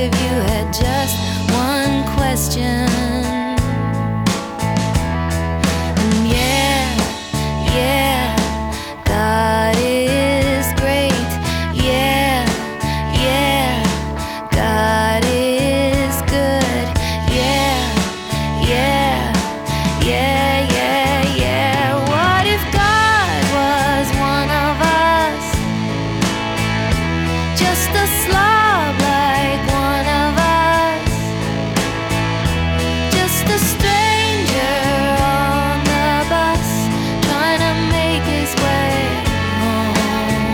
if you had just one question. And yeah, yeah, God is great. Yeah, yeah, God is good. Yeah, yeah, yeah, yeah, yeah. What if God was one of us? Just a slob like one of us. Just a stranger on the bus, trying to make his way home.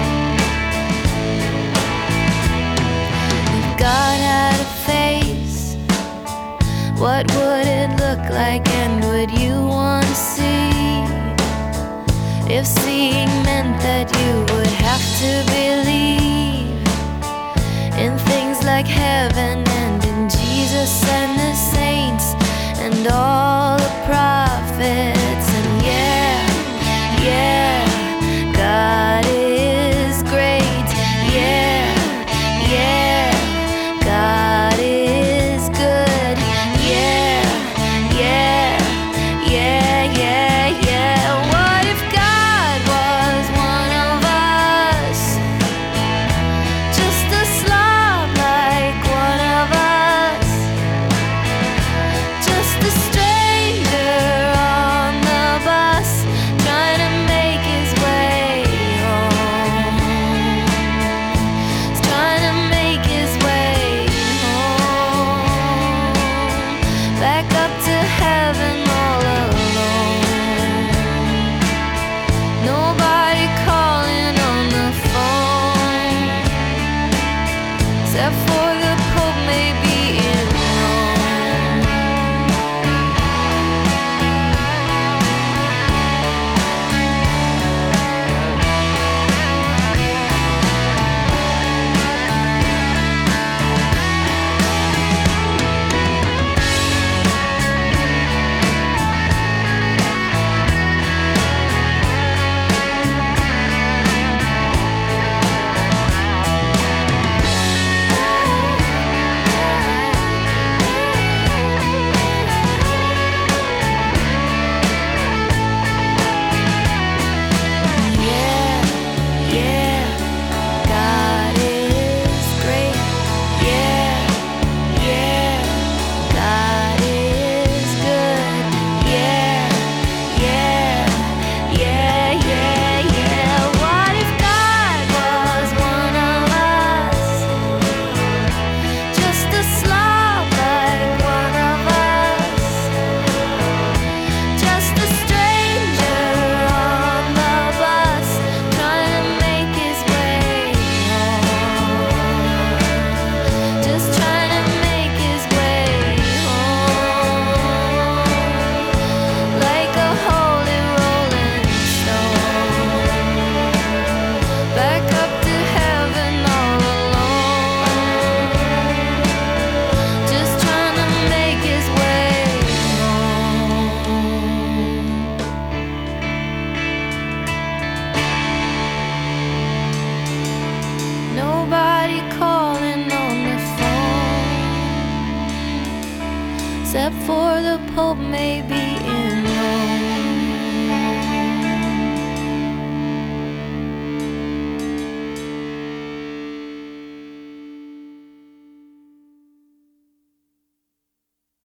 If God had a face, what would it look like, and would you want to see? If seeing meant that you would have to believe in things like heaven and in Jesus and the saints and all the prophets. And yeah, yeah, God is great. Yeah, yeah, God is good. Yeah, yeah, yeah, yeah, yeah. What if God was one of us? Just a slob like one of us. Just a stranger on the bus, trying to make his way home. He's trying to make his way home. Back up to heaven all alone. Nobody calling on the phone, except for the Pope maybe in Rome. Yeah, yeah, God is great. Yeah, yeah, God is good. Yeah, yeah, yeah, yeah, yeah. What if God was one of us? Just a slob like one of us. Just a stranger on the bus, trying to make his way home. Just trying to make his way home. Like a holy rolling stone. Back up to heaven all alone. Just trying to make his way home. Nobody calling on the phone, except for the Pope maybe in